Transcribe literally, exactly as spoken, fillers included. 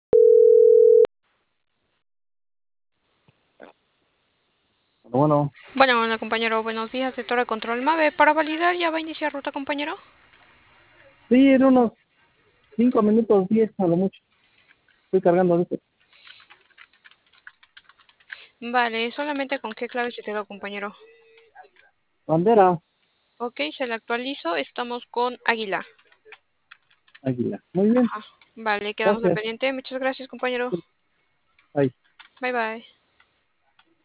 Bueno, Bueno, hola compañero, buenos días, sector de control MAVE. Para validar, ¿ya va a iniciar ruta, compañero? sí, en unos cinco minutos, diez a lo mucho. Estoy cargando ahorita. Vale, solamente con qué clave se quedó, compañero. Bandera, Ok, se la actualizo, estamos con Águila. águila. Muy bien, Ajá. Vale, quedamos al gracias. pendiente. Muchas gracias, compañero. Bye. Bye bye.